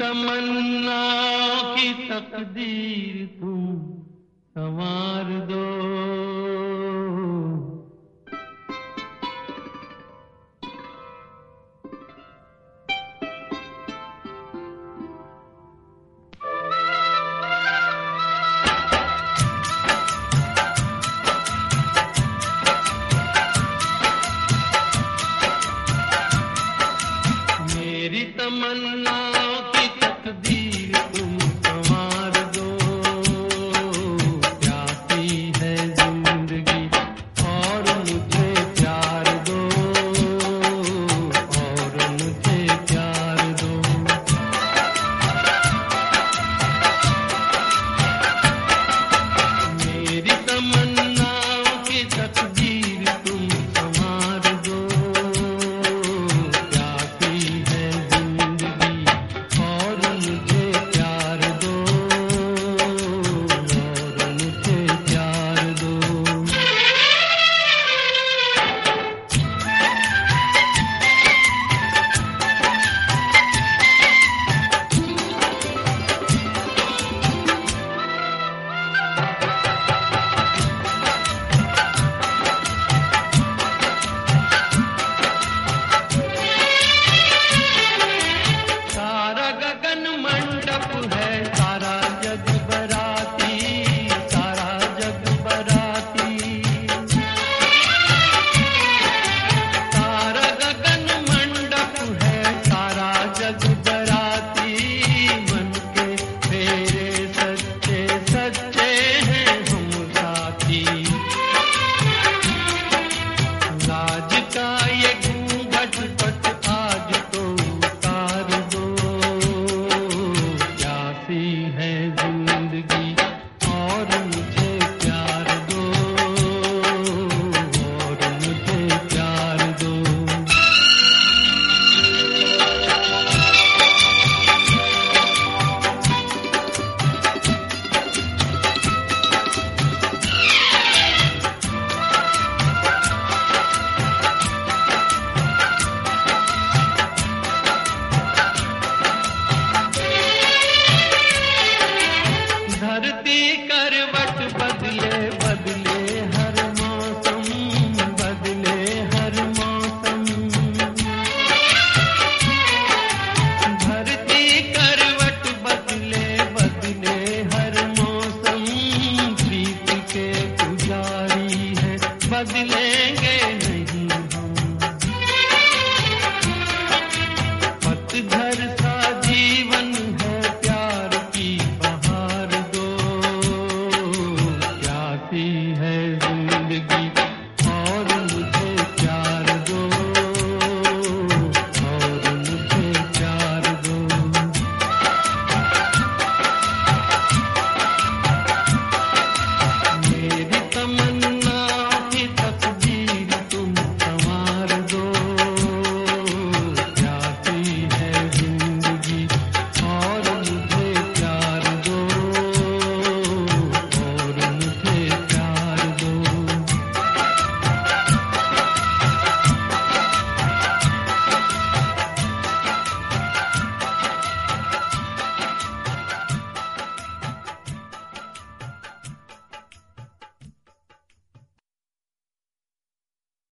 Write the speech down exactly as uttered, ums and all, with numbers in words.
तमन्नाओं की तकदीर तुम संवार दो। मेरी तमन्नाओं की तकदीर तुम संवार दो। प्यासी है जिंदगी और मुझे प्यार दो, और मुझे प्यार दो। मेरी तमन्नाओं की तकदीर तुम संवार दो। प्यासी है जिंदगी और मुझे प्यार दो, और मुझे प्यार दो। सारा गगन मंडप है, सारा जग बराती, सारा जग बराती। सारा गगन मंडप है, सारा जग बराती। मन के तेरे सच्चे सच्चे हैं हम साथी। लाज का ये घूंघट पट आज तो उतार दो। प्यासी है जिंदगी और मुझे प्यार दो, और मुझे प्यार दो। धरती करवट बदले बदले